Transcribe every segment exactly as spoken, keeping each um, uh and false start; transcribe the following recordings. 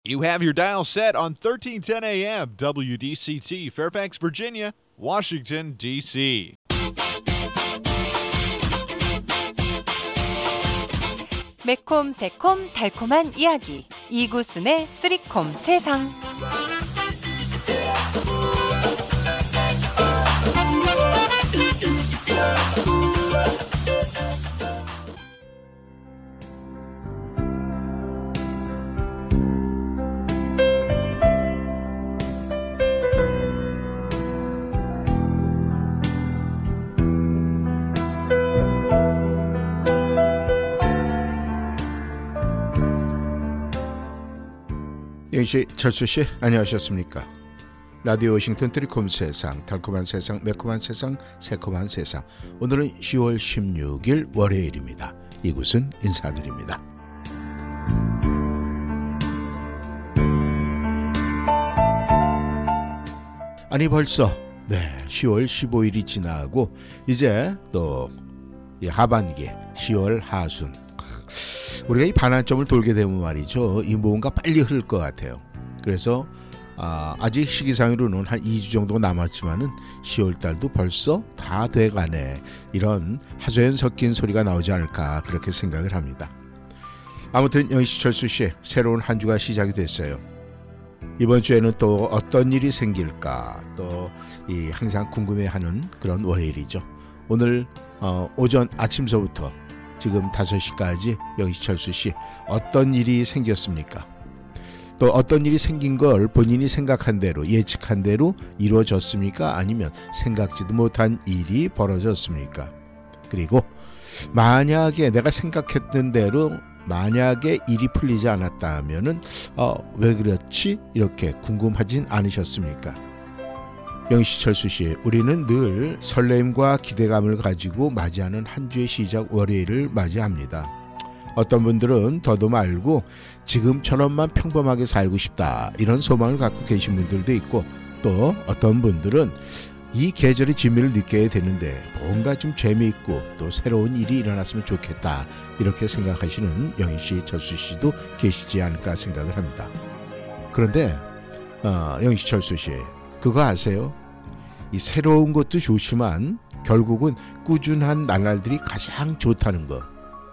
You have your dial set on thirteen ten A M W D C T, Fairfax, Virginia, Washington, D C 매콤, 새콤, 달콤한 이야기. 이구순의 쓰리콤 세상. 영희씨, 철수씨, 안녕하셨습니까? 라디오 워싱턴 쓰리콤 세상, 달콤한 세상, 매콤한 세상, 새콤한 세상. 오늘은 시월 십육일 월요일입니다. 이곳은 인사드립니다. 아니 벌써 네 시월 십오일이 지나고 이제 또 하반기 시월 하순, 우리가 이 반환점을 돌게 되면 말이죠, 이 뭔가 빨리 흐를 것 같아요. 그래서 아, 아직 시기상으로는 한 이 주 정도 남았지만은 시월달도 벌써 다 돼가네, 이런 하소연 섞인 소리가 나오지 않을까 그렇게 생각을 합니다. 아무튼 영희씨, 철수씨, 새로운 한 주가 시작이 됐어요. 이번 주에는 또 어떤 일이 생길까, 또 이 항상 궁금해하는 그런 월요일이죠. 오늘 어, 오전 아침서부터 지금 다섯 시까지 영희씨, 철수씨, 어떤 일이 생겼습니까? 또 어떤 일이 생긴 걸 본인이 생각한 대로, 예측한 대로 이루어졌습니까? 아니면 생각지도 못한 일이 벌어졌습니까? 그리고 만약에 내가 생각했던 대로 만약에 일이 풀리지 않았다면은 어, 왜 그렇지? 이렇게 궁금하진 않으셨습니까? 영희씨, 철수씨, 우리는 늘 설렘과 기대감을 가지고 맞이하는 한 주의 시작 월요일을 맞이합니다. 어떤 분들은 더도 말고 지금처럼만 평범하게 살고 싶다, 이런 소망을 갖고 계신 분들도 있고, 또 어떤 분들은 이 계절의 진미를 느껴야 되는데 뭔가 좀 재미있고 또 새로운 일이 일어났으면 좋겠다, 이렇게 생각하시는 영희씨, 철수씨도 계시지 않을까 생각을 합니다. 그런데 어, 영희씨, 철수씨, 그거 아세요? 이 새로운 것도 좋지만 결국은 꾸준한 나날들이 가장 좋다는 거.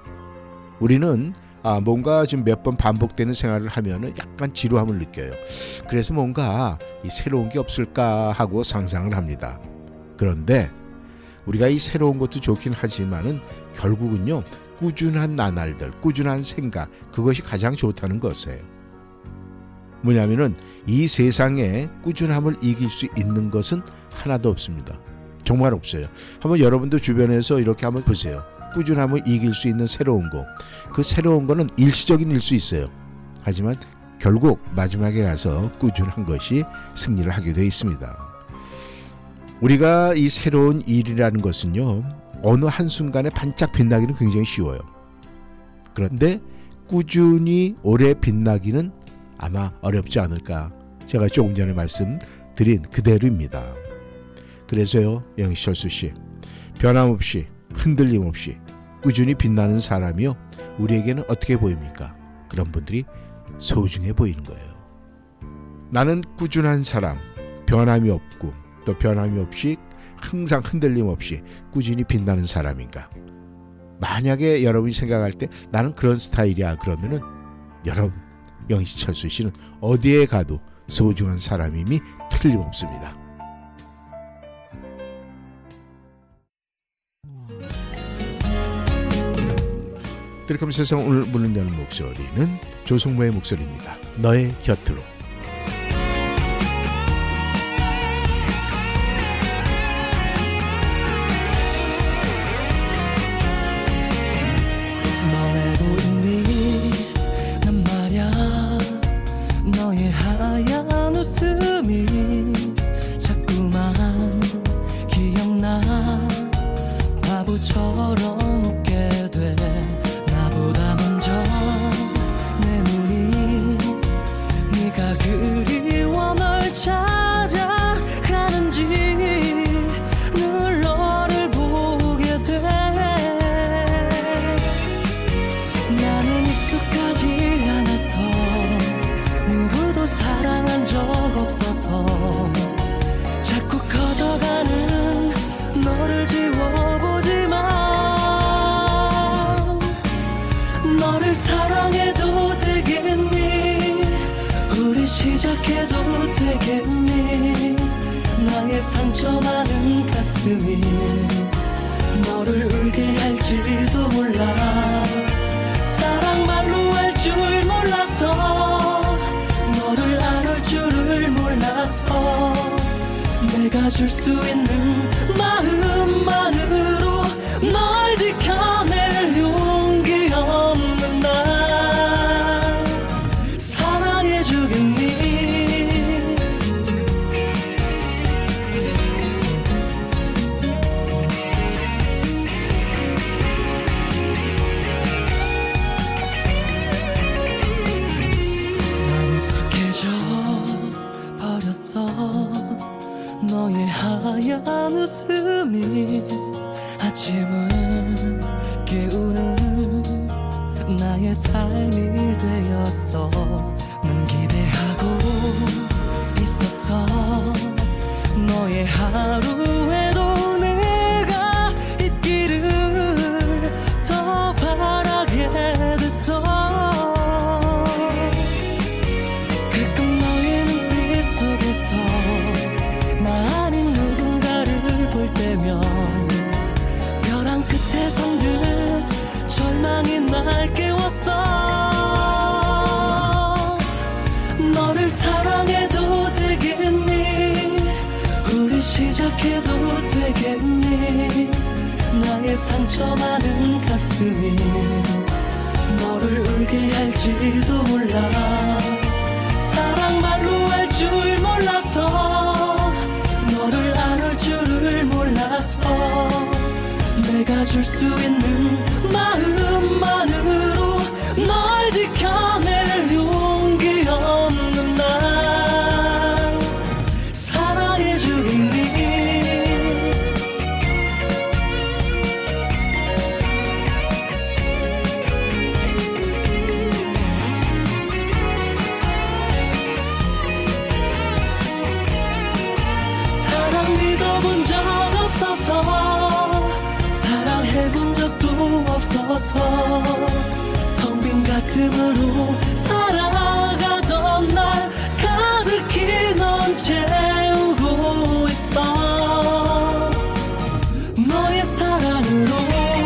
우리는 아, 뭔가 좀 몇 번 반복되는 생활을 하면은 약간 지루함을 느껴요. 그래서 뭔가 이 새로운 게 없을까 하고 상상을 합니다. 그런데 우리가 이 새로운 것도 좋긴 하지만은 결국은요, 꾸준한 나날들, 꾸준한 생각, 그것이 가장 좋다는 것이에요. 뭐냐면은 이 세상에 꾸준함을 이길 수 있는 것은 하나도 없습니다. 정말 없어요. 한번 여러분도 주변에서 이렇게 한번 보세요. 꾸준함을 이길 수 있는 새로운 거, 그 새로운 거는 일시적인 일 수 있어요. 하지만 결국 마지막에 가서 꾸준한 것이 승리를 하게 되어 있습니다. 우리가 이 새로운 일이라는 것은요, 어느 한순간에 반짝 빛나기는 굉장히 쉬워요. 그런데 꾸준히 오래 빛나기는 아마 어렵지 않을까, 제가 조금 전에 말씀드린 그대로입니다. 그래서요, 영희씨, 철수씨, 변함없이 흔들림 없이 꾸준히 빛나는 사람이요, 우리에게는 어떻게 보입니까? 그런 분들이 소중해 보이는 거예요. 나는 꾸준한 사람, 변함이 없고 또 변함이 없이 항상 흔들림 없이 꾸준히 빛나는 사람인가? 만약에 여러분이 생각할 때 나는 그런 스타일이야, 그러면은 여러분, 영희씨, 철수씨는 어디에 가도 소중한 사람임이 틀림없습니다. 드리컴 세상, 오늘 문을 여는 목소리는 조성모의 목소리입니다. 너의 곁으로. 너의 보이니 난 말야, 너의 하얀 웃음이 자꾸만 기억나. 바보처럼 웃게 돼. 나보다 먼저 내 눈이 네가 그리워 널 찾아가는지 늘 너를 보게 돼. 나는 익숙하지 않아서 사랑한 적 없어서 자꾸 커져가는 너를 지워보지만 너를 사랑해도 되겠니? 우리 시작해도 되겠니? 나의 상처 많은 가슴이 너를 울게 할지도 몰라. 사랑 말로 할 줄 몰라서 너를 안을 줄을 몰라서 내가 줄 수 있는 마음만으로 널 지켜낼 용기 없는 날 사랑해주겠니? 너의 하얀 웃음이 아침을 깨우는 나의 삶이 되었어. 난 기대하고 있었어. 너의 하루에도 내가 있기를 더 바라게 됐어. 가끔 너의 눈빛 속에서 나 아닌 누군가를 볼 때면 벼랑 끝에 선 듯 절망이 날 깨웠어. 너를 사랑해도 되겠니? 우리 시작해도 되겠니? 나의 상처 많은 가슴이 너를 울게 할지도 몰라. 사랑 말로 할 줄 몰라서 너를 안을 줄을 몰라서 내가 줄 수 있는 마음만으로 널 지켜낼 용기 없는 날 사랑해주겠니? 믿어본 적 없어서 사랑해본 적도 없어서 텅 빈 가슴으로 살아가던 날 가득히 넌 채우고 있어. 너의 사랑으로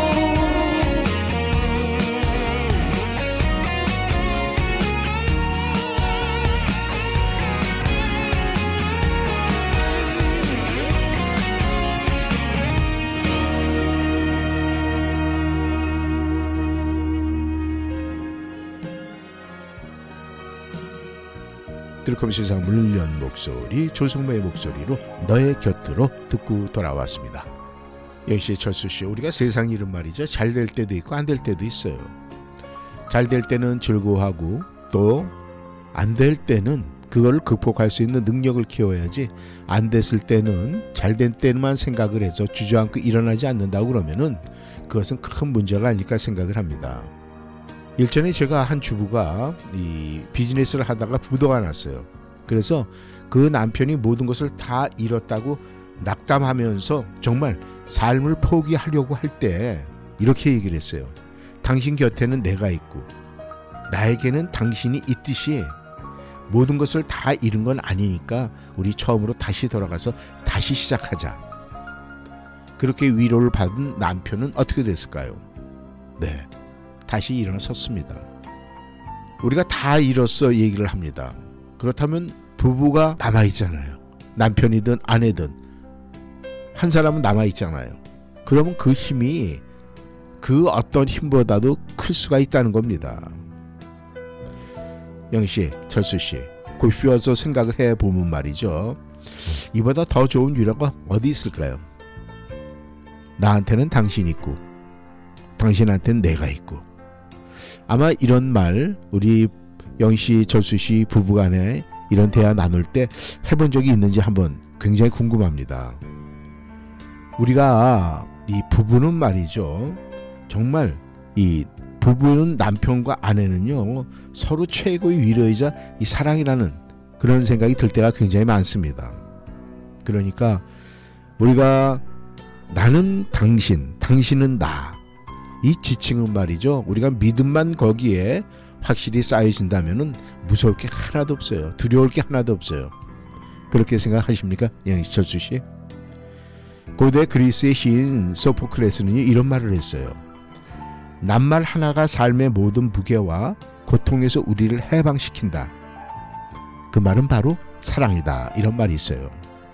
들컴 세상 문을 연 목소리 조성모의 목소리로 너의 곁으로 듣고 돌아왔습니다. 역시 철수씨, 우리가 세상 일은 말이죠, 잘 될 때도 있고 안 될 때도 있어요. 잘 될 때는 즐거워하고 또 안 될 때는 그걸 극복할 수 있는 능력을 키워야지, 안 됐을 때는 잘된 때만 생각을 해서 주저앉고 일어나지 않는다고 그러면은 그것은 큰 문제가 아닐까 생각을 합니다. 일전에 제가 한 주부가 이 비즈니스를 하다가 부도가 났어요. 그래서 그 남편이 모든 것을 다 잃었다고 낙담하면서 정말 삶을 포기하려고 할 때 이렇게 얘기를 했어요. 당신 곁에는 내가 있고 나에게는 당신이 있듯이 모든 것을 다 잃은 건 아니니까 우리 처음으로 다시 돌아가서 다시 시작하자. 그렇게 위로를 받은 남편은 어떻게 됐을까요? 네, 다시 일어섰습니다. 우리가 다 잃었어 얘기를 합니다. 그렇다면 부부가 남아있잖아요. 남편이든 아내든 한 사람은 남아있잖아요. 그러면 그 힘이 그 어떤 힘보다도 클 수가 있다는 겁니다. 영희씨, 철수씨, 곧 쉬어서 생각을 해보면 말이죠, 이보다 더 좋은 위로가 어디 있을까요? 나한테는 당신이 있고 당신한테는 내가 있고. 아마 이런 말 우리 영희씨, 철수씨 부부간에 이런 대화 나눌 때 해본 적이 있는지 한번 굉장히 궁금합니다. 우리가 이 부부는 말이죠, 정말 이 부부는 남편과 아내는요 서로 최고의 위로이자 이 사랑이라는 그런 생각이 들 때가 굉장히 많습니다. 그러니까 우리가 나는 당신, 당신은 나, 이 지칭은 말이죠. 우리가 믿음만 거기에 확실히 쌓여진다면은 무서울 게 하나도 없어요. 두려울 게 하나도 없어요. 그렇게 생각하십니까? 양희철수 씨? 고대 그리스의 시인 소포클레스는 이런 말을 했어요. 낱말 하나가 삶의 모든 무게와 고통에서 우리를 해방시킨다. 그 말은 바로 사랑이다. 이런 말이 있어요.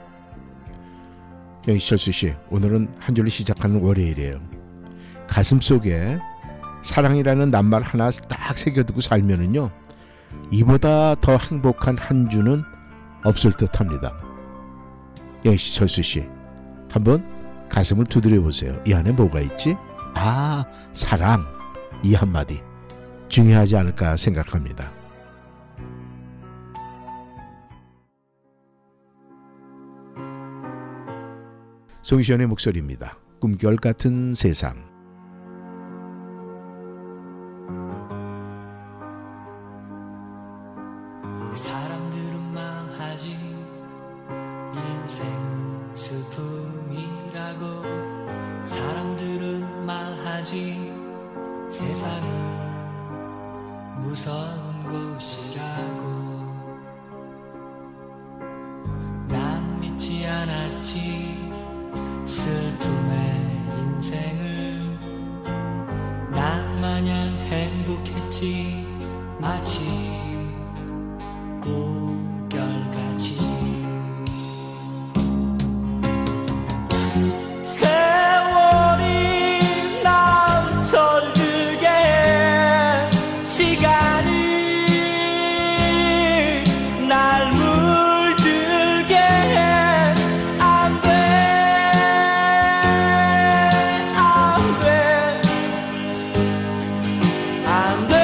양희철수 씨, 오늘은 한 줄로 시작하는 월요일이에요. 가슴 속에 사랑이라는 낱말 하나 딱 새겨두고 살면은요, 이보다 더 행복한 한 주는 없을 듯합니다. 양희철수 씨, 한번 가슴을 두드려 보세요. 이 안에 뭐가 있지? 아, 사랑. 이 한마디 중요하지 않을까 생각합니다. 송시현의 목소리입니다. 꿈결 같은 세상. 사람들은 망하지 인생 슬픔이라고 사람들은 말하지 세상은 무서운 곳이라고 난 믿지 않았지 슬픔의 인생을 난 마냥 행복했지 마치 꿈결같이 세월이 날 철들게 해 시간이 날 물들게 해 안 돼 안 돼 안 돼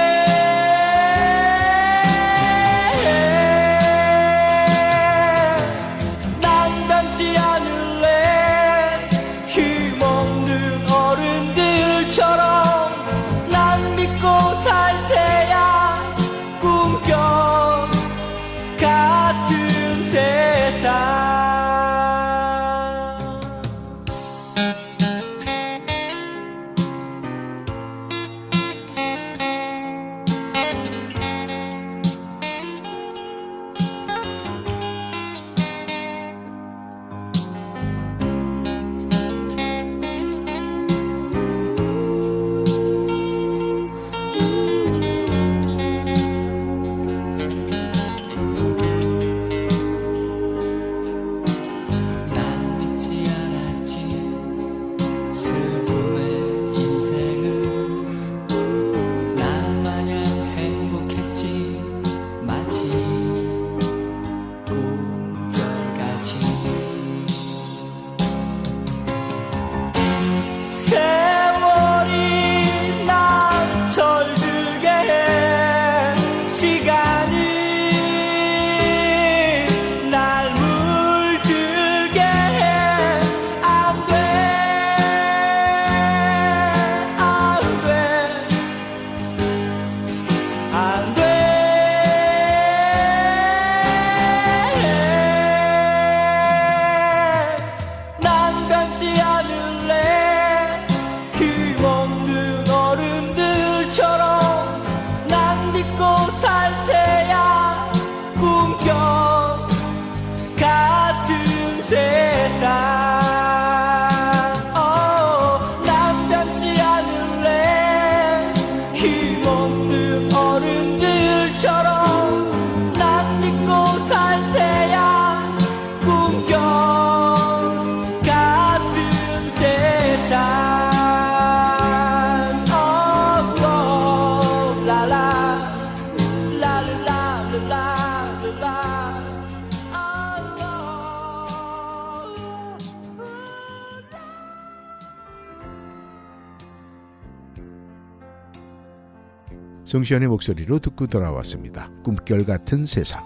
송시현의 목소리로 듣고 돌아왔습니다. 꿈결 같은 세상.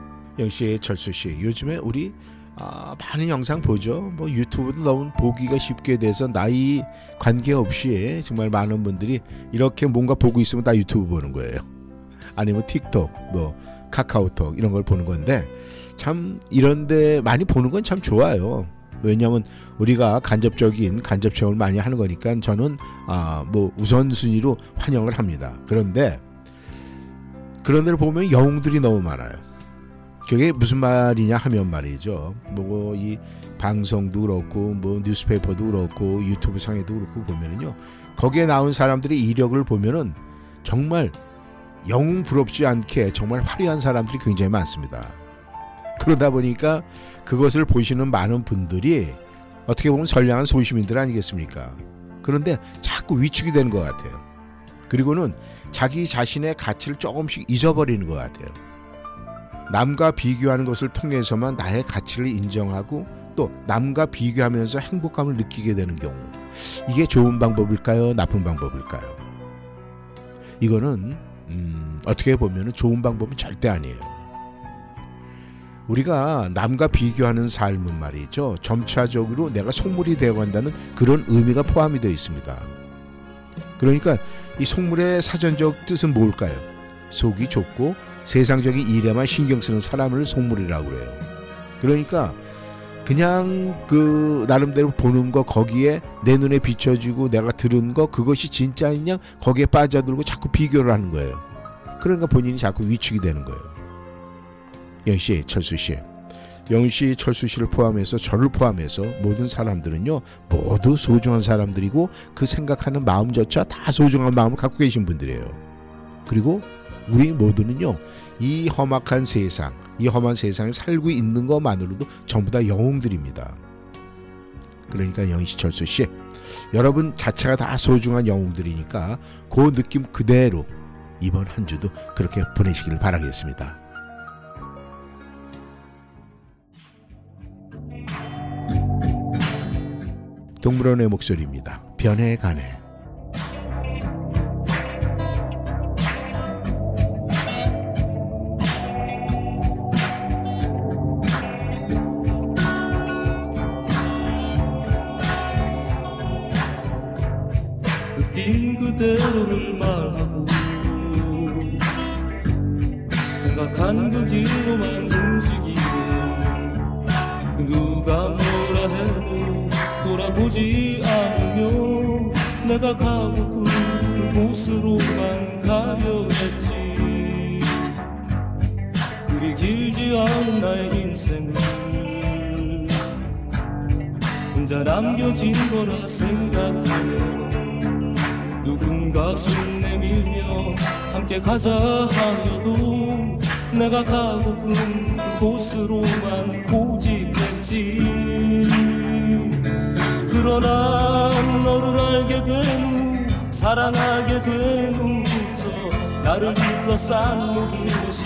역시 철수씨, 요즘에 우리 아, 많은 영상 보죠. 뭐 유튜브도 너무 보기가 쉽게 돼서 나이 관계없이 정말 많은 분들이 이렇게 뭔가 보고 있으면 다 유튜브 보는 거예요. 아니면 틱톡, 뭐 카카오톡 이런 걸 보는 건데 참 이런데 많이 보는 건 참 좋아요. 왜냐하면 우리가 간접적인 간접 체험을 많이 하는 거니까 저는 아, 뭐 우선순위로 환영을 합니다. 그런데 그런 데를 보면 영웅들이 너무 많아요. 그게 무슨 말이냐 하면 말이죠. 뭐 이 방송도 그렇고 뭐 뉴스페이퍼도 그렇고 유튜브 상에도 그렇고 보면은요. 거기에 나온 사람들의 이력을 보면은 정말 영웅 부럽지 않게 정말 화려한 사람들이 굉장히 많습니다. 그러다 보니까 그것을 보시는 많은 분들이 어떻게 보면 선량한 소시민들 아니겠습니까? 그런데 자꾸 위축이 되는 것 같아요. 그리고는 자기 자신의 가치를 조금씩 잊어버리는 것 같아요. 남과 비교하는 것을 통해서만 나의 가치를 인정하고 또 남과 비교하면서 행복감을 느끼게 되는 경우, 이게 좋은 방법일까요? 나쁜 방법일까요? 이거는 음, 어떻게 보면 좋은 방법은 절대 아니에요. 우리가 남과 비교하는 삶은 말이죠, 점차적으로 내가 속물이 되어간다는 그런 의미가 포함이 되어 있습니다. 그러니까 이 속물의 사전적 뜻은 뭘까요? 속이 좁고 세상적인 일에만 신경 쓰는 사람을 속물이라고 그래요. 그러니까 그냥 그 나름대로 보는 거, 거기에 내 눈에 비춰지고 내가 들은 거, 그것이 진짜이냐 거기에 빠져들고 자꾸 비교를 하는 거예요. 그러니까 본인이 자꾸 위축이 되는 거예요. 영희씨, 철수씨, 영희씨, 철수씨를 포함해서 저를 포함해서 모든 사람들은요 모두 소중한 사람들이고 그 생각하는 마음조차 다 소중한 마음을 갖고 계신 분들이에요. 그리고 우리 모두는요 이 험악한 세상, 이 험한 세상에 살고 있는 것만으로도 전부 다 영웅들입니다. 그러니까 영희씨, 철수씨, 여러분 자체가 다 소중한 영웅들이니까 그 느낌 그대로 이번 한 주도 그렇게 보내시기를 바라겠습니다. 동물원의 목소리입니다. 변해가네. 느낀 그대로를 말하고 생각한 그 길로만 움직이고 누가 뭐라 해도 돌아보지 않으며 내가 가고픈 그곳으로만 가려 했지. 그리 길지 않은 나의 인생을 혼자 남겨진 거라 생각하며 누군가 손 내밀며 함께 가자 하여도 내가 가고픈 그곳으로만 고집했지. 그러나 너를 알게 된 후, 사랑하게 된 후부터 나를 둘러싼 모든 것이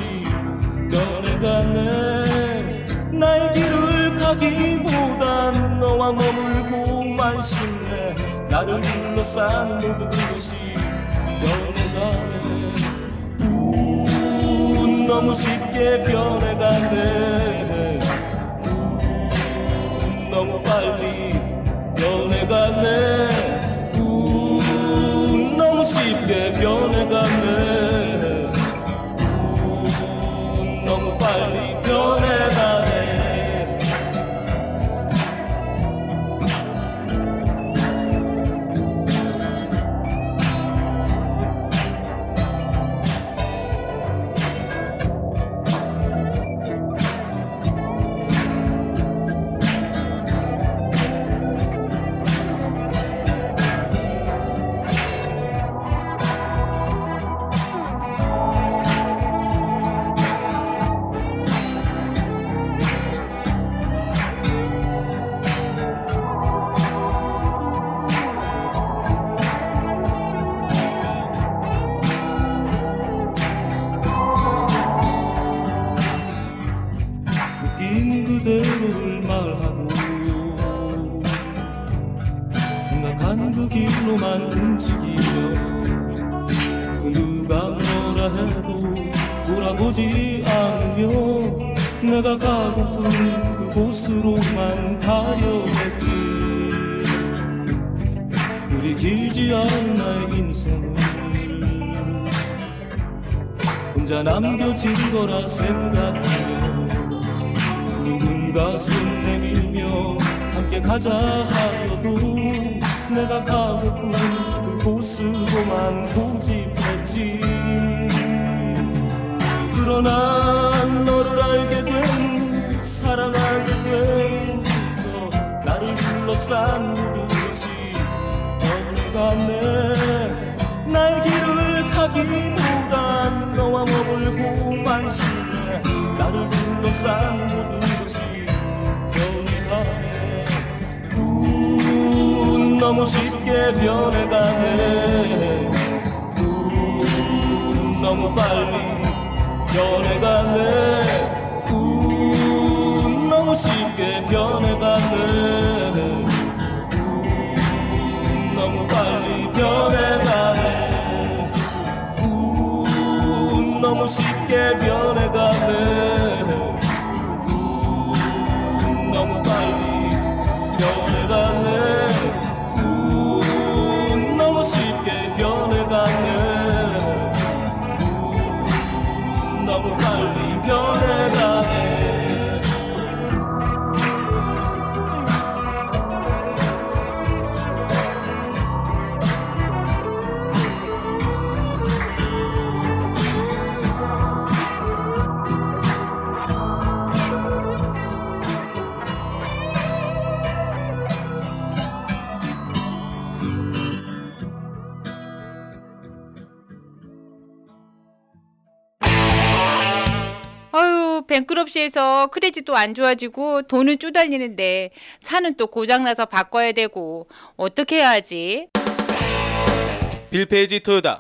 변해가네. 나의 길을 가기보단 너와 머물고만 싶네. 나를 둘러싼 모든 것이 변해가네. 우, 너무 쉽게 변해가네. 우, 너무 빨리 변해가네. 우, 너무 쉽게 변해가네. 우, 너무 빨리 변해가네. 그대로를 말하고 생각한 그 길로만 움직이며 그 누가 뭐라 해도 돌아보지 않으며 내가 가고픈 그곳으로만 가려 했지. 그리 길지 않은 나의 인생을 혼자 남겨진 거라 생각하며 누군가 손 내밀며 함께 가자 하여도 내가 가고픈 그곳으로만 고집했지. 그러나 너를 알게 된 사랑하게 된서 나를 둘러싼 모든 것이 변해갔네. 나의 길을 가기보단 너와 머물고만 싶네. 나를 둘러싼 모든 것이 변해가네. 우 너무 쉽게 변해가네. 우 너무 빨리 변해가네. 우 너무 쉽게 변해가네. 우 너무 빨리 변해가네. 우 너무 쉽게 변해가네. 우 너무 빨리 변해가네. 우 너무 쉽게 변해가네. 너무 빨리 변해가네. 아유, 뱅크럽시에서 크레딧도 안 좋아지고 돈은 쪼달리는데 차는 또 고장나서 바꿔야 되고 어떻게 해야 하지? 빌페이지 토요타.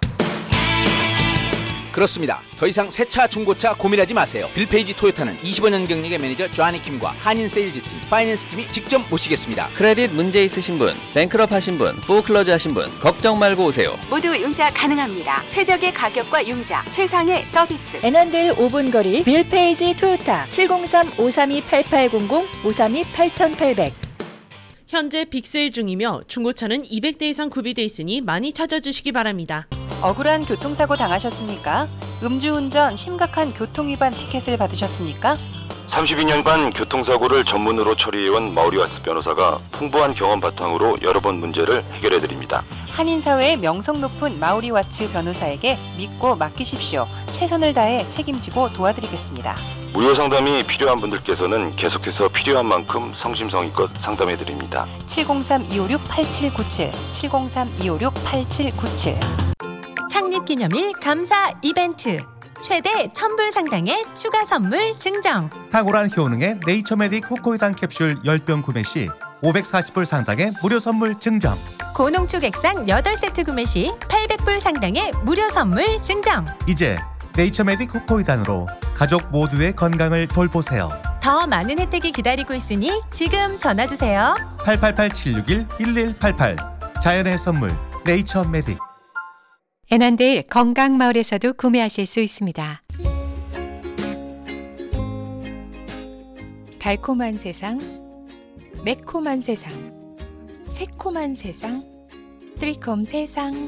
그렇습니다. 더 이상 새차 중고차 고민하지 마세요. 빌페이지 토요타는 이십오 년 경력의 매니저 조아니 킴과 한인 세일즈팀, 파이낸스팀이 직접 모시겠습니다. 크레딧 문제 있으신 분, 뱅크럽 하신 분, 포클로즈 하신 분 걱정 말고 오세요. 모두 융자 가능합니다. 최적의 가격과 융자, 최상의 서비스. 애난들 오 분 거리 빌페이지 토요타 칠공삼 오삼이 팔팔공공 오삼이 팔팔공공. 현재 빅세일 중이며 중고차는 이백 대 이상 구비돼 있으니 많이 찾아주시기 바랍니다. 억울한 교통사고 당하셨습니까? 음주운전 심각한 교통위반 티켓을 받으셨습니까? 삼십이 년간 교통사고를 전문으로 처리해온 마우리와츠 변호사가 풍부한 경험 바탕으로 여러 번 문제를 해결해드립니다. 한인사회의 명성 높은 마우리와츠 변호사에게 믿고 맡기십시오. 최선을 다해 책임지고 도와드리겠습니다. 무료 상담이 필요한 분들께서는 계속해서 필요한 만큼 성심성의껏 상담해드립니다. 칠공삼 이오육 팔칠구칠 칠공삼 이오육 팔칠구칠. 창립기념일 감사 이벤트. 최대 천 불 상당의 추가 선물 증정. 탁월한 효능의 네이처메딕 호코이단 캡슐 십 병 구매 시 오백사십 불 상당의 무료 선물 증정. 고농축 액상 여덟 세트 구매 시 팔백 불 상당의 무료 선물 증정. 이제 네이처메딕 호코이단으로 가족 모두의 건강을 돌보세요. 더 많은 혜택이 기다리고 있으니 지금 전화주세요. 팔팔팔 칠육일 일일팔팔. 자연의 선물 네이처메딕. 애난데일 건강마을에서도 구매하실 수 있습니다. 달콤한 세상, 매콤한 세상, 새콤한 세상, 쓰리콤 세상.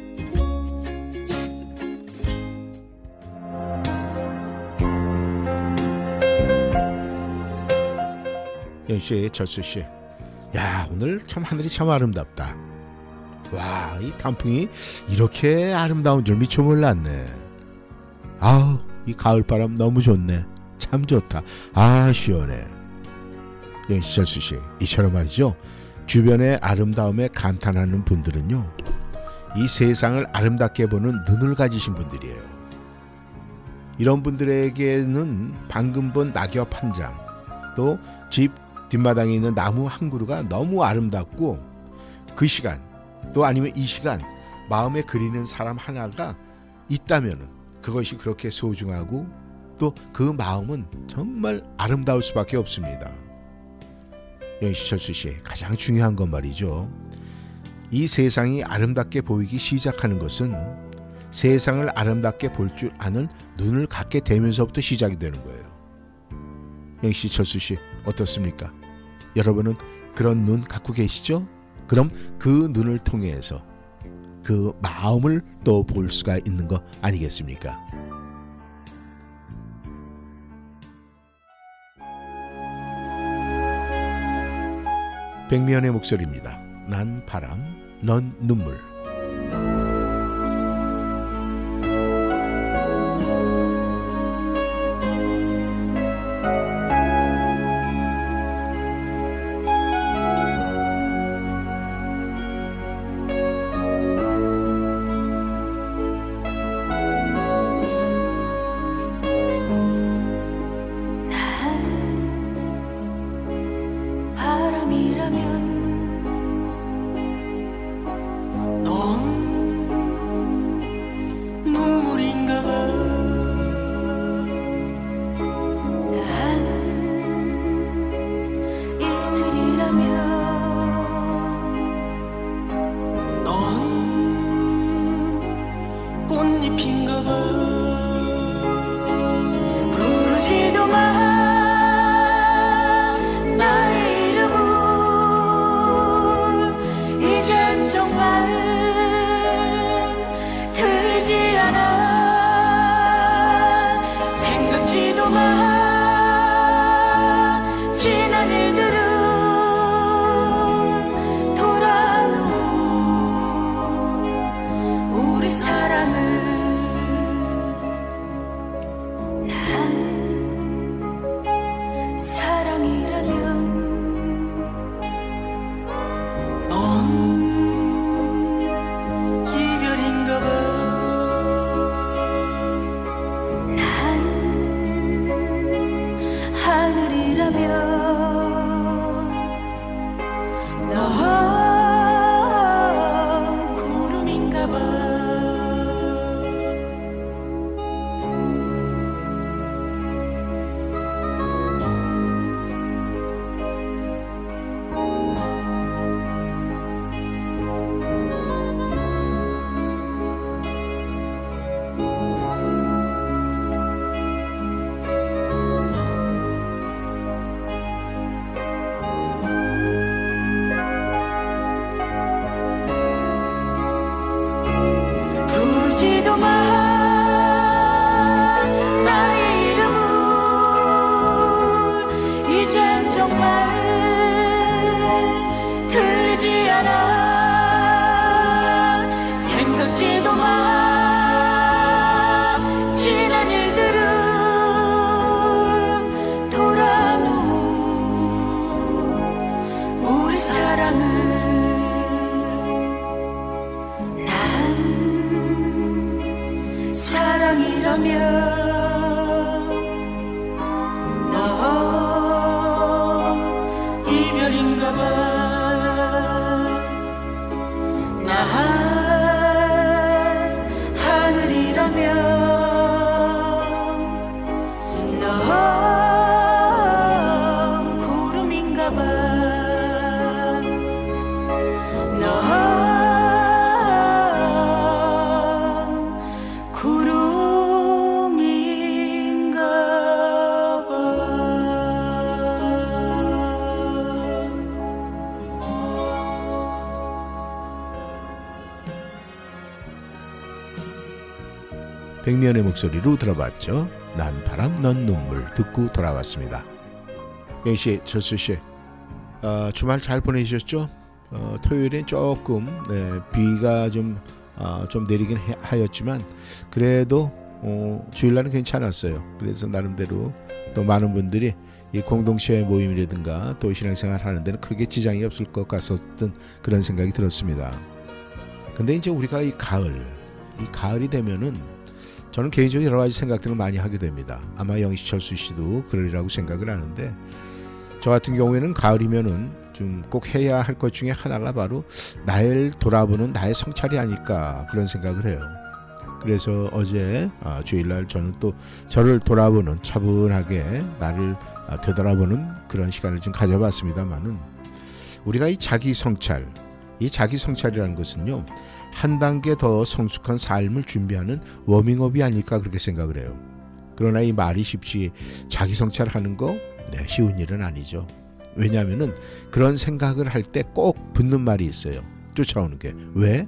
연씨, 철수씨, 야 오늘 참 하늘이 참 아름답다. 와, 이 단풍이 이렇게 아름다운 줄 미처 몰랐네. 아우, 이 가을바람 너무 좋네. 참 좋다. 아, 시원해. 연씨, 철수씨, 이처럼 말이죠, 주변의 아름다움에 감탄하는 분들은요, 이 세상을 아름답게 보는 눈을 가지신 분들이에요. 이런 분들에게는 방금 본 낙엽 한 장, 또 집 뒷마당에 있는 나무 한 그루가 너무 아름답고, 그 시간 또 아니면 이 시간 마음에 그리는 사람 하나가 있다면 그것이 그렇게 소중하고 또 그 마음은 정말 아름다울 수밖에 없습니다. 영시 철수씨, 가장 중요한 건 말이죠, 이 세상이 아름답게 보이기 시작하는 것은 세상을 아름답게 볼 줄 아는 눈을 갖게 되면서부터 시작이 되는 거예요. 영시 철수씨, 어떻습니까? 여러분은 그런 눈 갖고 계시죠? 그럼 그 눈을 통해서 그 마음을 또 볼 수가 있는 거 아니겠습니까? 백미연의 목소리입니다. 난 바람, 넌 눈물. 백미연의 목소리로 들어봤죠. 난 바람, 넌 눈물 듣고 돌아왔습니다. 영희씨, 철수씨, 어, 주말 잘 보내셨죠? 어, 토요일엔 조금 네, 비가 좀, 어, 좀 내리긴 해, 하였지만 그래도 어, 주일날은 괜찮았어요. 그래서 나름대로 또 많은 분들이 이 공동체 모임이라든가 또 신앙생활 하는 데는 크게 지장이 없을 것 같았던 그런 생각이 들었습니다. 근데 이제 우리가 이 가을, 이 가을이 되면은 저는 개인적으로 여러 가지 생각들을 많이 하게 됩니다. 아마 영희 철수 씨도 그러리라고 생각을 하는데, 저 같은 경우에는 가을이면은 좀 꼭 해야 할 것 중에 하나가 바로 나를 돌아보는 나의 성찰이 아닐까 그런 생각을 해요. 그래서 어제 아, 주일날 저는 또 저를 돌아보는, 차분하게 나를 아, 되돌아보는 그런 시간을 좀 가져봤습니다만은, 우리가 이 자기 성찰, 이 자기 성찰이라는 것은요, 한 단계 더 성숙한 삶을 준비하는 워밍업이 아닐까 그렇게 생각을 해요. 그러나 이 말이 쉽지 자기 성찰하는 거 네, 쉬운 일은 아니죠. 왜냐하면은 그런 생각을 할 때 꼭 붙는 말이 있어요. 쫓아오는 게 왜?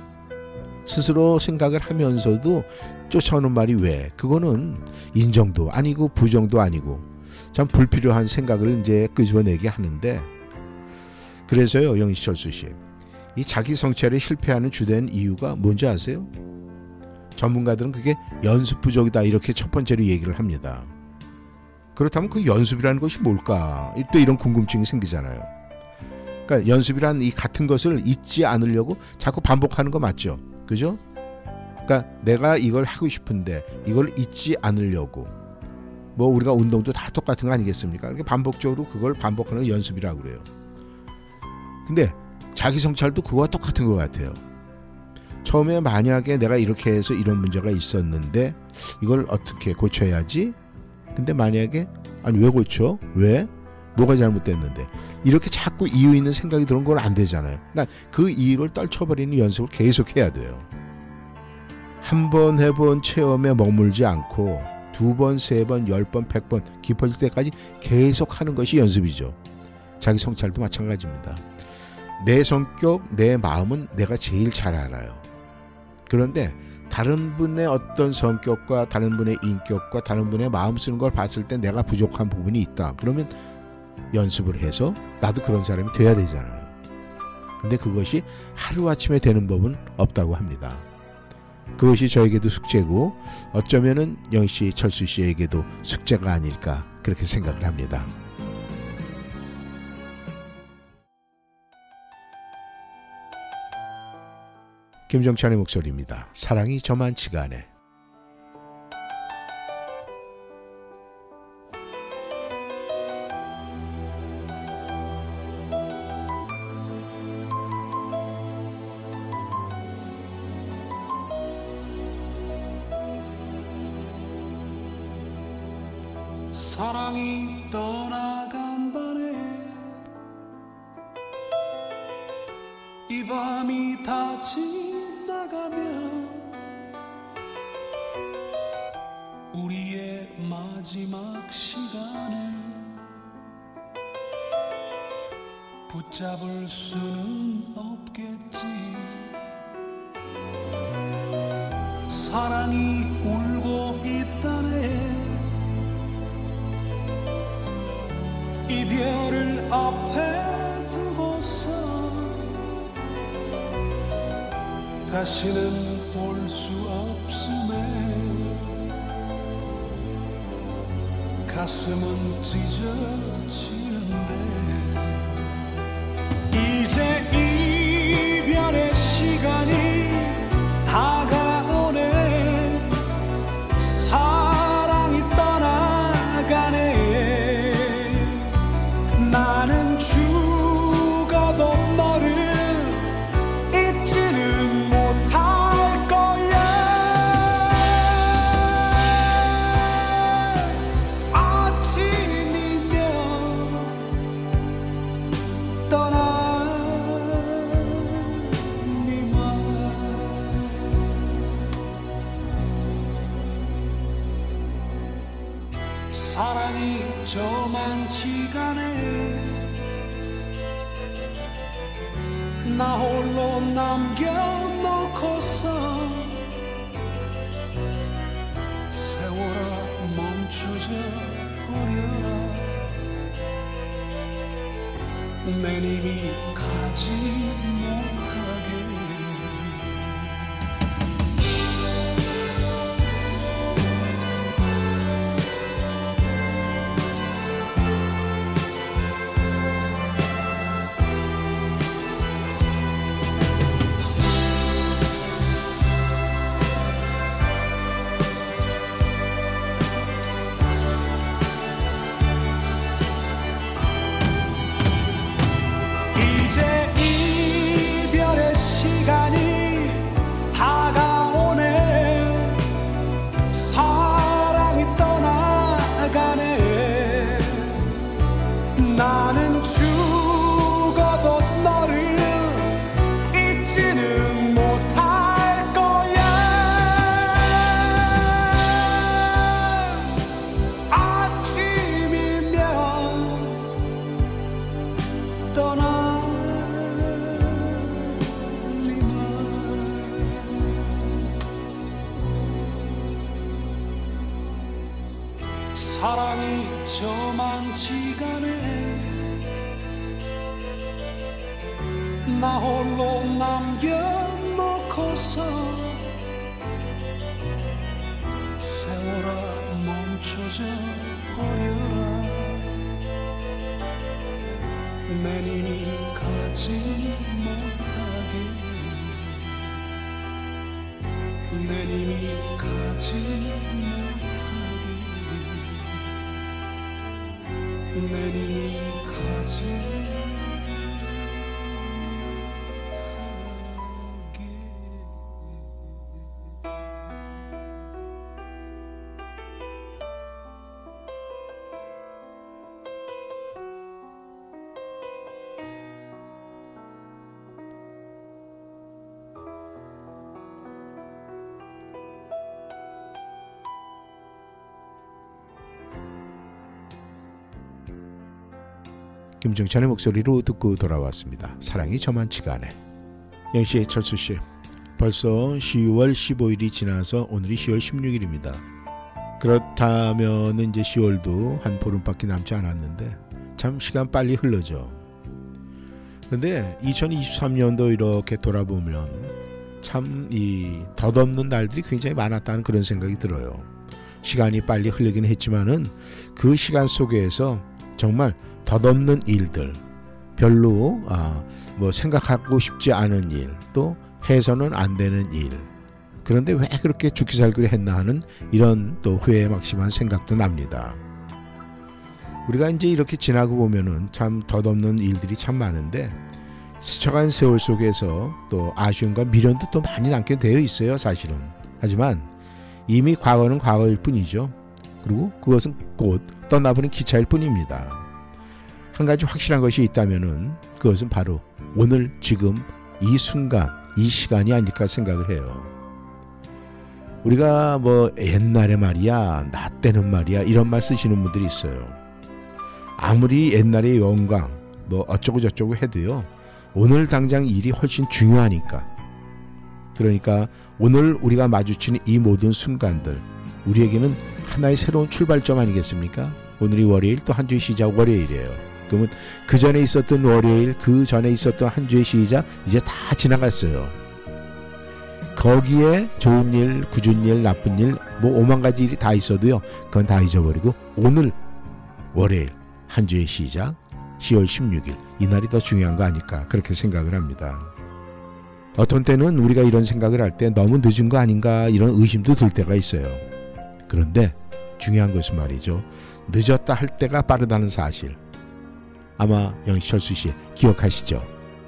스스로 생각을 하면서도 쫓아오는 말이 왜? 그거는 인정도 아니고 부정도 아니고 참 불필요한 생각을 이제 끄집어내게 하는데, 그래서요, 영희철수 씨, 이 자기 성찰에 실패하는 주된 이유가 뭔지 아세요? 전문가들은 그게 연습 부족이다 이렇게 첫 번째로 얘기를 합니다. 그렇다면 그 연습이라는 것이 뭘까? 또 이런 궁금증이 생기잖아요. 그러니까 연습이란 이 같은 것을 잊지 않으려고 자꾸 반복하는 거 맞죠? 그죠? 그러니까 내가 이걸 하고 싶은데 이걸 잊지 않으려고, 뭐 우리가 운동도 다 똑같은 거 아니겠습니까? 이렇게 반복적으로 그걸 반복하는 걸 연습이라고 그래요. 근데 자기 성찰도 그거와 똑같은 것 같아요. 처음에 만약에 내가 이렇게 해서 이런 문제가 있었는데 이걸 어떻게 고쳐야지? 근데 만약에 아니 왜 고쳐? 왜? 뭐가 잘못됐는데? 이렇게 자꾸 이유 있는 생각이 들어온 건 안 되잖아요. 그러니까 그 이유를 떨쳐버리는 연습을 계속 해야 돼요. 한 번 해본 체험에 머물지 않고 두 번, 세 번, 열 번, 백 번 깊어질 때까지 계속 하는 것이 연습이죠. 자기 성찰도 마찬가지입니다. 내 성격, 내 마음은 내가 제일 잘 알아요. 그런데 다른 분의 어떤 성격과 다른 분의 인격과 다른 분의 마음 쓰는 걸 봤을 때 내가 부족한 부분이 있다. 그러면 연습을 해서 나도 그런 사람이 돼야 되잖아요. 근데 그것이 하루아침에 되는 법은 없다고 합니다. 그것이 저에게도 숙제고 어쩌면은 영희씨, 철수씨에게도 숙제가 아닐까 그렇게 생각을 합니다. 김정찬의 목소리입니다. 사랑이 저만치가 않네. 사랑이 떠나간 밤에 이 밤이 다 지나가면 우리의 마지막 시간을 붙잡을 수는 없겠지. 사랑이 울고 있다네. 이별을 앞에 두고서 다시는 볼 수 없음에 가슴은 찢어지는데 이제 이별의 시간이 다가오네. 사랑이 떠나가네. 나는 죽어도 너를 잊지는 못할 거야. 아침이면 떠난 네 맘. 사랑이 저만치가 네. 나 홀로 남겨놓고서 세월아 멈춰져 버려라. 내 님이 가지 못하게. 이제 이별의 나 홀로 남겨놓고서 세월아 멈춰져 버려라. 내 님이 가지 못하게 내 님이 가지 못하게 내 님이 가지 김정찬의 목소리로 듣고 돌아왔습니다. 사랑이 저만치가 않네. 영씨, 철수씨, 벌써 시월 십오일이 지나서 오늘이 시월 십육일입니다. 그렇다면 이제 시월도 한 보름밖에 남지 않았는데 참 시간 빨리 흘러죠. 근데 이천이십삼년도 이렇게 돌아보면 참 이 덧없는 날들이 굉장히 많았다는 그런 생각이 들어요. 시간이 빨리 흐르긴 했지만은 그 시간 속에서 정말 덧없는 일들, 별로 아, 뭐 생각하고 싶지 않은 일, 또 해서는 안 되는 일, 그런데 왜 그렇게 죽기 살기로 했나 하는 이런 또 후회에 막심한 생각도 납니다. 우리가 이제 이렇게 지나고 보면은 참 덧없는 일들이 참 많은데 스쳐간 세월 속에서 또 아쉬움과 미련도 또 많이 남게 되어 있어요, 사실은. 하지만 이미 과거는 과거일 뿐이죠. 그리고 그것은 곧 떠나버린 기차일 뿐입니다. 한 가지 확실한 것이 있다면은 그것은 바로 오늘 지금 이 순간 이 시간이 아닐까 생각을 해요. 우리가 뭐 옛날에 말이야 나 때는 말이야 이런 말 쓰시는 분들이 있어요. 아무리 옛날의 영광 뭐 어쩌고 저쩌고 해도요 오늘 당장 일이 훨씬 중요하니까. 그러니까 오늘 우리가 마주치는 이 모든 순간들 우리에게는 하나의 새로운 출발점 아니겠습니까? 오늘이 월요일, 또 한 주의 시작 월요일이에요. 그러면 그 전에 있었던 월요일, 그 전에 있었던 한 주의 시작 이제 다 지나갔어요. 거기에 좋은 일, 굳은 일, 나쁜 일, 뭐 오만 가지 일이 다 있어도요 그건 다 잊어버리고 오늘 월요일 한 주의 시작 시월 십육일 이날이 더 중요한 거 아닐까 그렇게 생각을 합니다. 어떤 때는 우리가 이런 생각을 할 때 너무 늦은 거 아닌가 이런 의심도 들 때가 있어요. 그런데 중요한 것은 말이죠, 늦었다 할 때가 빠르다는 사실 아마 영희철수 씨 기억하시죠?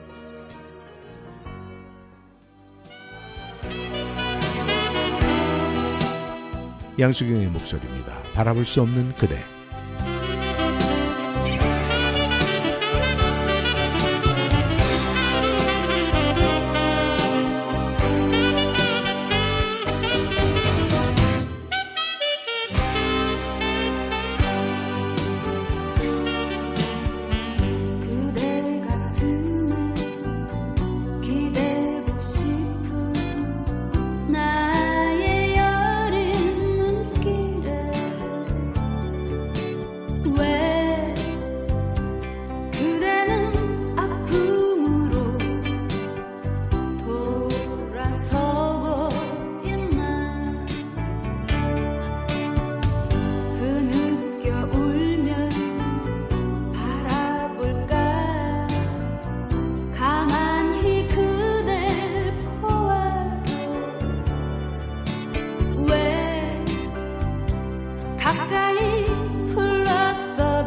양수경의 목소리입니다. 바라볼 수 없는 그대. 나의 여린 눈길에 가까이 불렀어도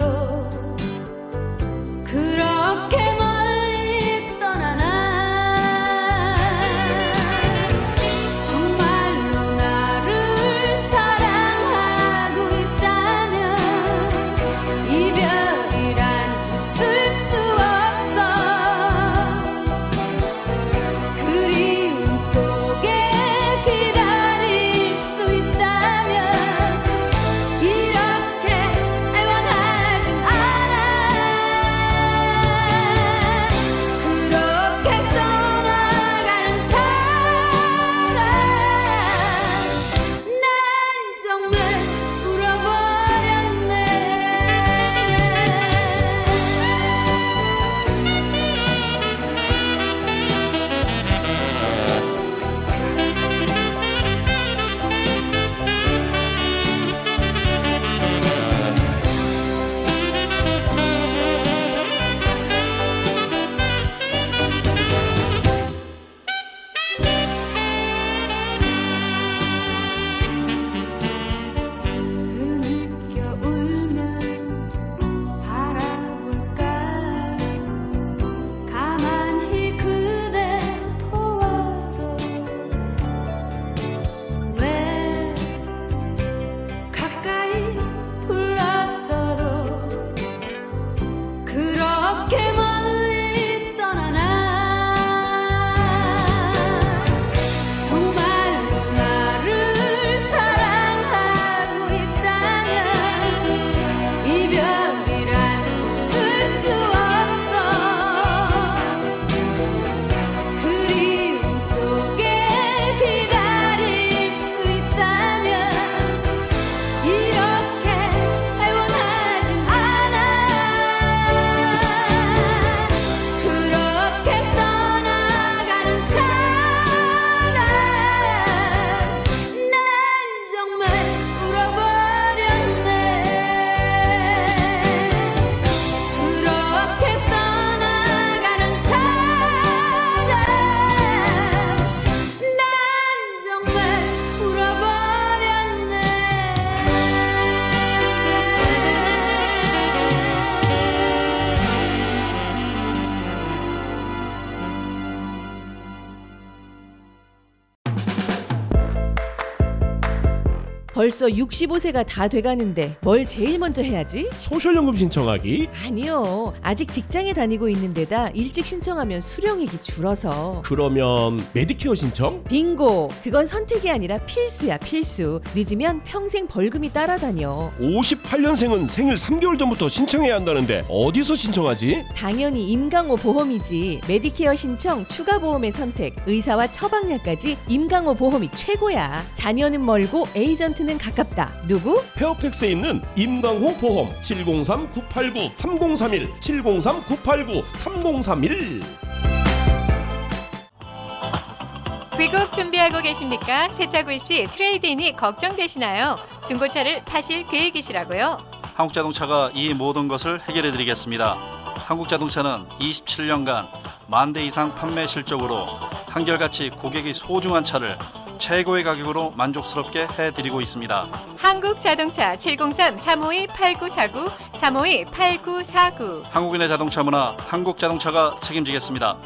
벌써 육십오 세가 다 돼가는데 뭘 제일 먼저 해야지? 소셜연금 신청하기? 아니요. 아직 직장에 다니고 있는 데다 일찍 신청하면 수령액이 줄어서. 그러면 메디케어 신청? 빙고! 그건 선택이 아니라 필수야, 필수. 늦으면 평생 벌금이 따라다녀. 오십팔 년생은 생일 삼 개월 전부터 신청해야 한다는데 어디서 신청하지? 당연히 임강호 보험이지. 메디케어 신청, 추가 보험의 선택, 의사와 처방약까지 임강호 보험이 최고야. 자녀는 멀고 에이전트는 가깝다. 누구? 페어팩스에 있는 임강호 보험 칠공삼 구팔구 삼공삼일 칠공삼 구팔구 삼공삼일. 귀국 준비하고 계십니까? 새차 구입 시 트레이드인이 걱정되시나요? 중고차를 파실 계획이시라고요? 한국자동차가 이 모든 것을 해결해드리겠습니다. 한국자동차는 이십칠 년간 만 대 이상 판매 실적으로 한결같이 고객이 소중한 차를 최고의 가격으로 만족스럽게 해드리고 있습니다. 한국자동차 칠공삼 삼오이 팔구사구 삼오이 팔구사구. 한국인의 자동차 문화, 한국자동차가 책임지겠습니다.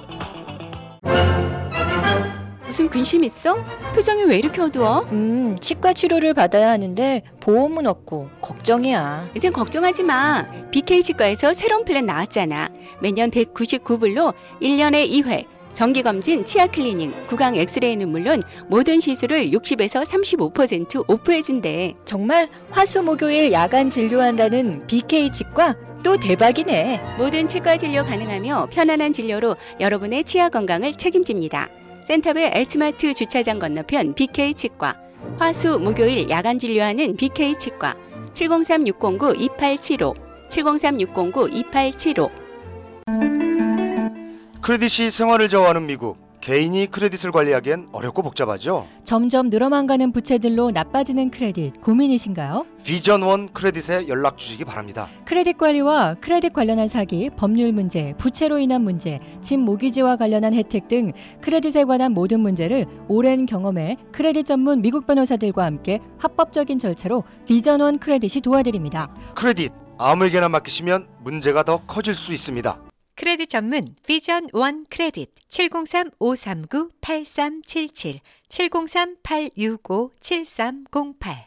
무슨 근심 있어? 표정이 왜 이렇게 어두워? 음, 치과 치료를 받아야 하는데 보험은 없고 걱정이야. 이젠 걱정하지 마. 비케이 치과에서 새로운 플랜 나왔잖아. 매년 백구십구 불로 일 년에 이 회 정기검진, 치아 클리닝, 구강 엑스레이는 물론 모든 시술을 육십에서 삼십오 퍼센트 오프해준대. 정말 화수목요일 야간 진료한다는 비케이 치과? 또 대박이네. 모든 치과 진료 가능하며 편안한 진료로 여러분의 치아 건강을 책임집니다. 센터베 H마트 주차장 건너편 비케이 치과, 화수 목요일 야간 진료하는 비케이 치과, 칠공삼 육공구 이팔칠오 칠공삼 육공구 이팔칠오. 크레딧이 생활을 저하는 미국. 개인이 크레딧을 관리하기엔 어렵고 복잡하죠? 점점 늘어만 가는 부채들로 나빠지는 크레딧 고민이신가요? 비전원 크레딧에 연락 주시기 바랍니다. 크레딧 관리와 크레딧 관련한 사기, 법률 문제, 부채로 인한 문제, 집 모기지와 관련한 혜택 등 크레딧에 관한 모든 문제를 오랜 경험에 크레딧 전문 미국 변호사들과 함께 합법적인 절차로 비전원 크레딧이 도와드립니다. 크레딧 아무에게나 맡기시면 문제가 더 커질 수 있습니다. 크레딧 전문 비전 원 크레딧 칠공삼 오삼구 팔삼칠칠 칠공삼 팔육오 칠삼공팔.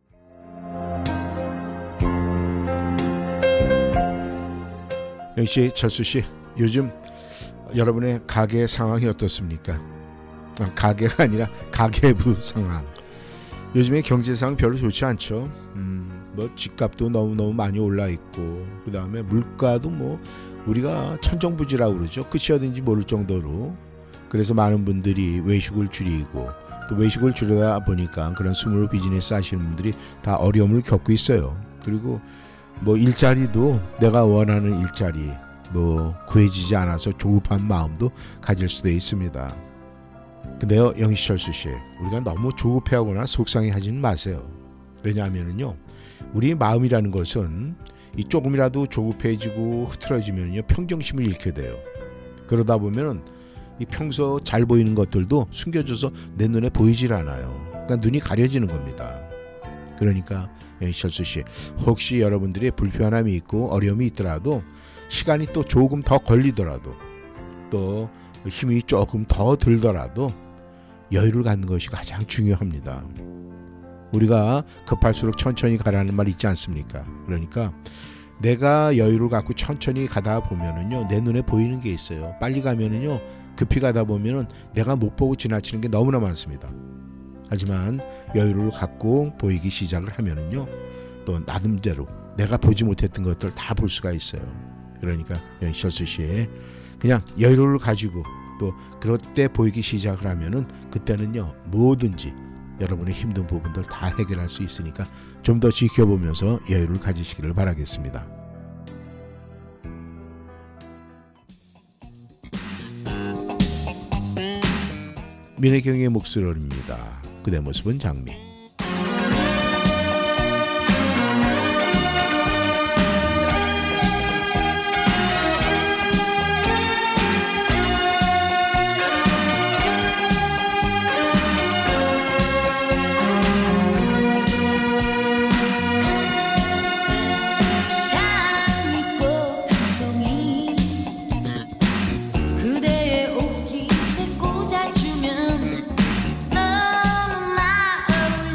역시 철수 씨, 요즘 여러분의 가게 상황이 어떻습니까? 아, 가게가 아니라 가계부 상황. 요즘에 경제 상황 별로 좋지 않죠. 음, 뭐 집값도 너무 너무 많이 올라 있고, 그 다음에 물가도 뭐 우리가 천정부지라고 그러죠. 끝이 어딘지 모를 정도로. 그래서 많은 분들이 외식을 줄이고, 또 외식을 줄이다 보니까 그런 스몰 비즈니스 하시는 분들이 다 어려움을 겪고 있어요. 그리고 뭐 일자리도 내가 원하는 일자리 뭐 구해지지 않아서 조급한 마음도 가질 수도 있습니다. 근데요, 영희철수 씨, 우리가 너무 조급해하거나 속상해하지는 마세요. 왜냐하면요, 우리 마음이라는 것은 이 조금이라도 조급해지고 흐트러지면요 평정심을 잃게 돼요. 그러다 보면 이 평소 잘 보이는 것들도 숨겨져서 내 눈에 보이질 않아요. 그러니까 눈이 가려지는 겁니다. 그러니까 철수 씨, 혹시 여러분들이 불편함이 있고 어려움이 있더라도, 시간이 또 조금 더 걸리더라도, 또 힘이 조금 더 들더라도 여유를 갖는 것이 가장 중요합니다. 우리가 급할수록 천천히 가라는 말 있지 않습니까? 그러니까 내가 여유를 갖고 천천히 가다 보면은요, 내 눈에 보이는 게 있어요. 빨리 가면은요, 급히 가다 보면은 내가 못 보고 지나치는 게 너무나 많습니다. 하지만 여유를 갖고 보이기 시작을 하면은요, 또 나름대로 내가 보지 못했던 것들 다 볼 수가 있어요. 그러니까 철수 씨, 그냥 여유를 가지고 또 그럴 때 보이기 시작을 하면은 그때는요, 뭐든지 여러분의 힘든 부분들 다 해결할 수 있으니까 좀 더 지켜보면서 여유를 가지시기를 바라겠습니다. 민혜경의 목소리입니다. 그대 모습은 장미. 그대의 옷깃에 꽂아주면 너무나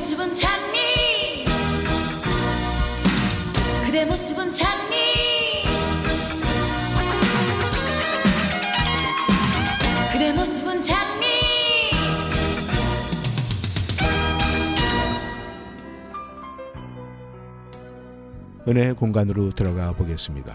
모습은 장미 그대 모습은 장미 그대 모습은 장미 은혜의 공간으로 들어가 보겠습니다.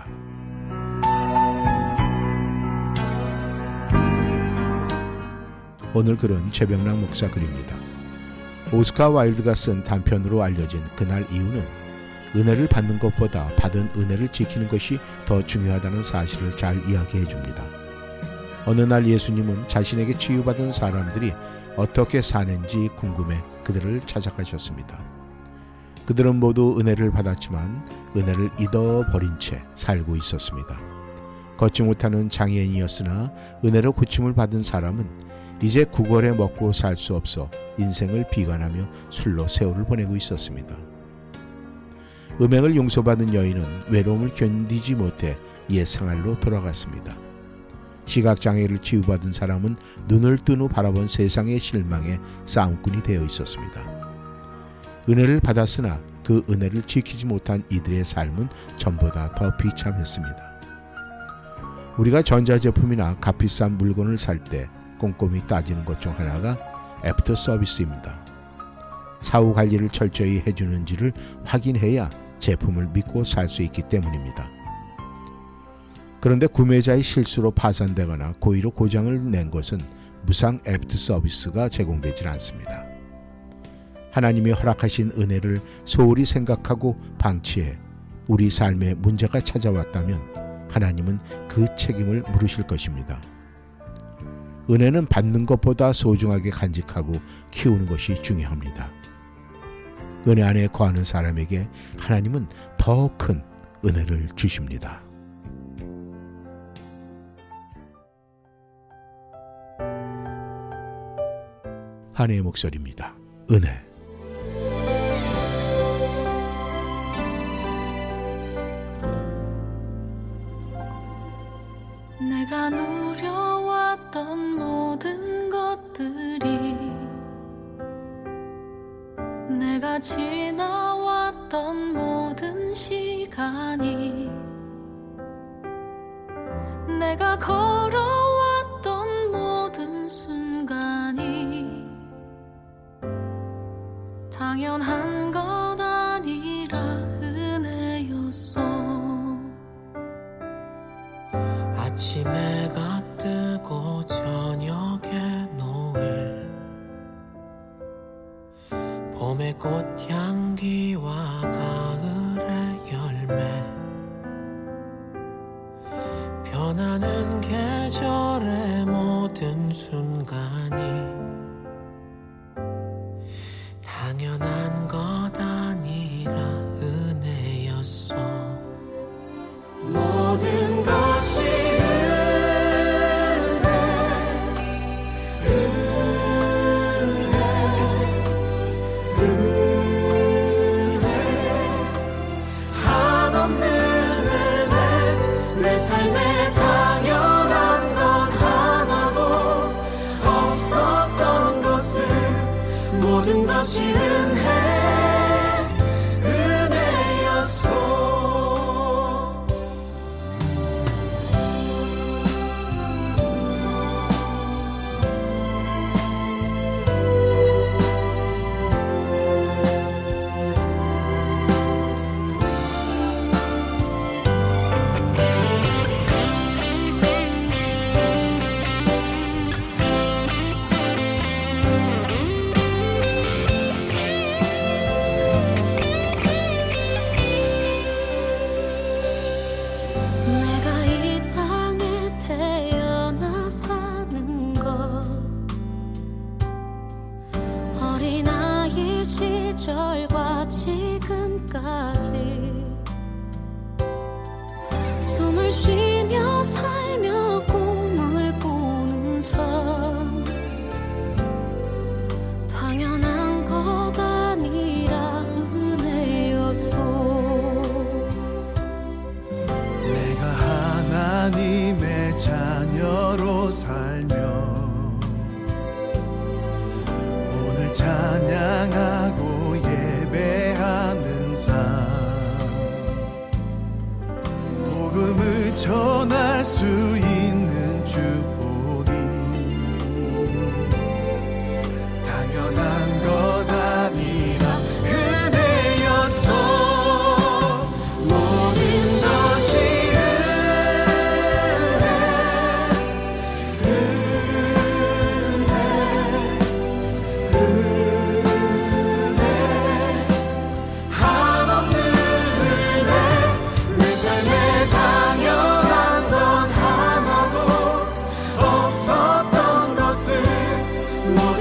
오늘 글은 최병락 목사 글입니다. 오스카 와일드가 쓴 단편으로 알려진 그날 이유는 은혜를 받는 것보다 받은 은혜를 지키는 것이 더 중요하다는 사실을 잘 이야기해 줍니다. 어느 날 예수님은 자신에게 치유받은 사람들이 어떻게 사는지 궁금해 그들을 찾아가셨습니다. 그들은 모두 은혜를 받았지만 은혜를 잊어버린 채 살고 있었습니다. 걷지 못하는 장애인이었으나 은혜로 고침을 받은 사람은 이제 구걸에 먹고 살 수 없어 인생을 비관하며 술로 세월을 보내고 있었습니다. 음행을 용서받은 여인은 외로움을 견디지 못해 옛 생활로 돌아갔습니다. 시각장애를 치유받은 사람은 눈을 뜬 후 바라본 세상의 실망에 싸움꾼이 되어 있었습니다. 은혜를 받았으나 그 은혜를 지키지 못한 이들의 삶은 전보다 더 비참했습니다. 우리가 전자제품이나 값비싼 물건을 살 때 꼼꼼히 따지는 것 중 하나가 애프터 서비스입니다. 사후 관리를 철저히 해주는지를 확인해야 제품을 믿고 살 수 있기 때문입니다. 그런데 구매자의 실수로 파산되거나 고의로 고장을 낸 것은 무상 애프터 서비스가 제공되질 않습니다. 하나님이 허락하신 은혜를 소홀히 생각하고 방치해 우리 삶에 문제가 찾아왔다면 하나님은 그 책임을 물으실 것입니다. 은혜는 받는 것보다 소중하게 간직하고 키우는 것이 중요합니다. 은혜 안에 거하는 사람에게 하나님은 더 큰 은혜를 주십니다. 한혜의 목소리입니다. 은혜. 내가 누려왔던 모든 것들이 내가 지나왔던 모든 시간이 내가 걸어왔던 모든 순간이 당연한 것 아니라 은혜였어. 아침에가 뜨고 저녁에 노을 봄의 꽃향기와 가을의 열매 변하는 계절의 모든 순간이 당연한 것 아니라 은혜였어. 모든 것이 은혜 은혜 은혜 한없는 은혜 내 삶에 당연한 것 하나도 없었던 것을 모든 것이 은혜 시절과 지금까지 숨을 쉬며 살며 꿈을 꾸는 삶 당연한 것 아니라 은혜였어. 내가 하나님의 자녀로 살며 오늘 찬양하고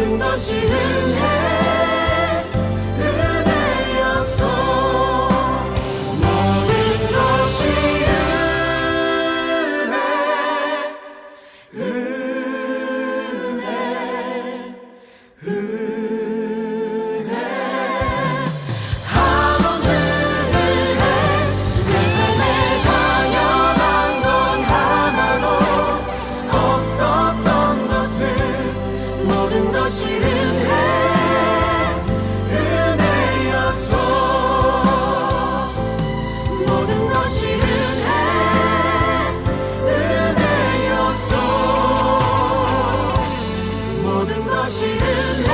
모든 것이 은혜 은혜였어 모든 것이 은혜 은혜 은혜 한없는 은혜 내 삶에 당연한 건 하나도 없었던 것을 모든 것이 은혜 은혜였어 모든 것이 은혜 은혜였어 모든 것이 은혜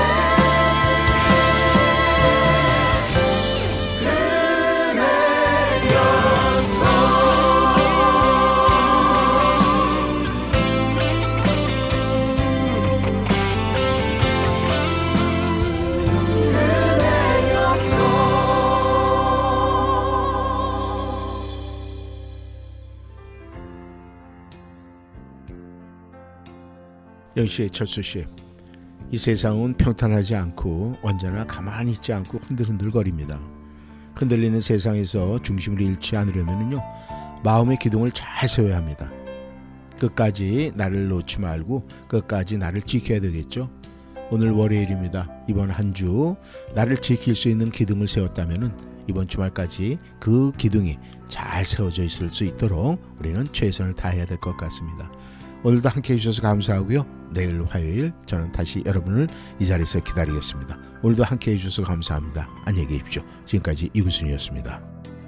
영시의 철수씨, 이 세상은 평탄하지 않고 언제나 가만히 있지 않고 흔들흔들거립니다. 흔들리는 세상에서 중심을 잃지 않으려면요, 마음의 기둥을 잘 세워야 합니다. 끝까지 나를 놓지 말고 끝까지 나를 지켜야 되겠죠. 오늘 월요일입니다. 이번 한 주 나를 지킬 수 있는 기둥을 세웠다면 이번 주말까지 그 기둥이 잘 세워져 있을 수 있도록 우리는 최선을 다해야 될 것 같습니다. 오늘도 함께해 주셔서 감사하고요. 내일 화요일 저는 다시 여러분을 이 자리에서 기다리겠습니다. 오늘도 함께해 주셔서 감사합니다. 안녕히 계십시오. 지금까지 이구순이었습니다.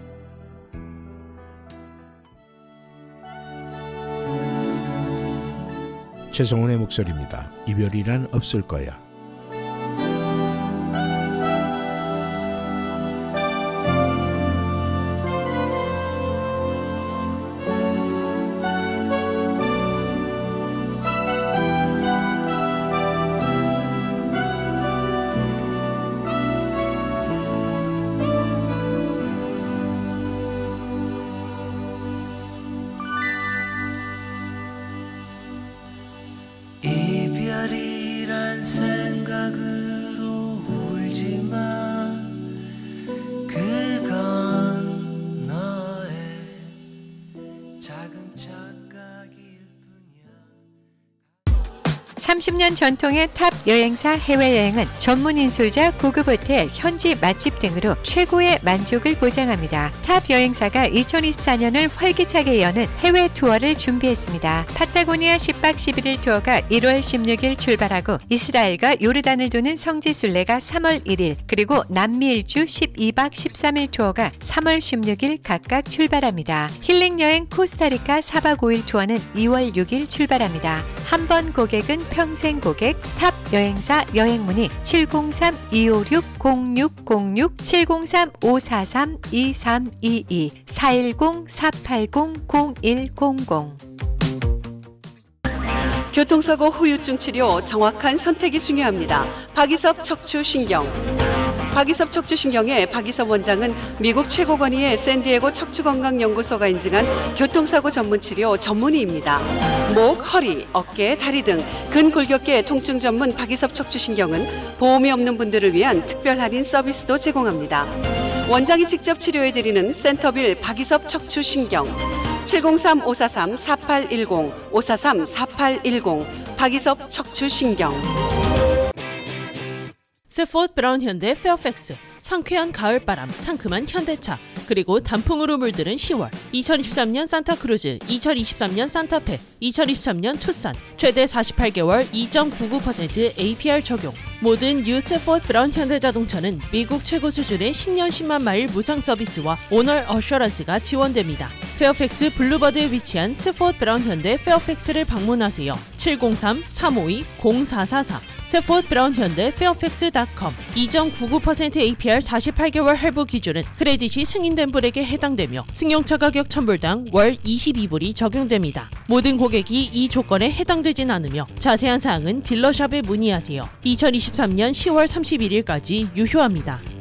최성훈의 목소리입니다. 이별이란 없을 거야. 이별이란 생각으로 울지만 그건 너의 작은 착각일 삼십 년 전통의 탑 여행사 해외여행은 전문 인솔자 고급 호텔, 현지 맛집 등으로 최고의 만족을 보장합니다. 탑 여행사가 이천이십사 년을 활기차게 여는 해외 투어를 준비했습니다. 파타고니아 십 박 십일 일 투어가 일월 십육일 출발하고 이스라엘과 요르단을 도는 성지순례가 삼월 일일, 그리고 남미 일주 십이 박 십삼 일 투어가 삼월 십육일 각각 출발합니다. 힐링 여행 코스타리카 사 박 오 일 투어는 이월 육일 출발합니다. 한 번 고객은 평생 고객. 탑 여행사 여행문의 칠공삼 이오육 공육공육 칠공삼 오사삼 이삼이이 사일공 사팔공 공일공공. 교통사고 후유증 치료 정확한 선택이 중요합니다. 박이섭 척추신경. 박이섭 척추신경의 박이섭 원장은 미국 최고 권위의 샌디에고 척추건강연구소가 인증한 교통사고 전문치료 전문의입니다. 목, 허리, 어깨, 다리 등 근골격계 통증 전문 박이섭 척추신경은 보험이 없는 분들을 위한 특별 할인 서비스도 제공합니다. 원장이 직접 치료해드리는 센터빌 박이섭 척추신경 칠공삼 오사삼 사팔일공 오사삼 사팔일공 박이섭 척추신경. 세포드 브라운 현대 페어팩스, 상쾌한 가을바람, 상큼한 현대차, 그리고 단풍으로 물드는 시월, 이천이십삼 년 산타크루즈, 이천이십삼 년 산타페, 이천이십삼 년 투싼, 최대 사십팔 개월 이 점 구구 퍼센트 에이피알 적용. 모든 뉴 세포드 브라운 현대자동차는 미국 최고 수준의 십 년 십만 마일 무상 서비스와 오너 어셔런스가 지원됩니다. 페어팩스 블루버드에 위치한 세포드 브라운 현대 페어팩스를 방문하세요. 칠공삼 삼오이 공사사사 세포드 브라운 현대 페어팩스 닷컴. 이 점 구구 퍼센트 에이피알 사십팔 개월 할부 기준은 크레딧이 승인된 분에게 해당되며 승용차 가격 천 불당 월 이십이 불이 적용됩니다. 모든 고객이 이 조건에 해당되진 않으며 자세한 사항은 딜러샵에 문의하세요. 이천이십삼 년 시월 삼십일 일까지 유효합니다.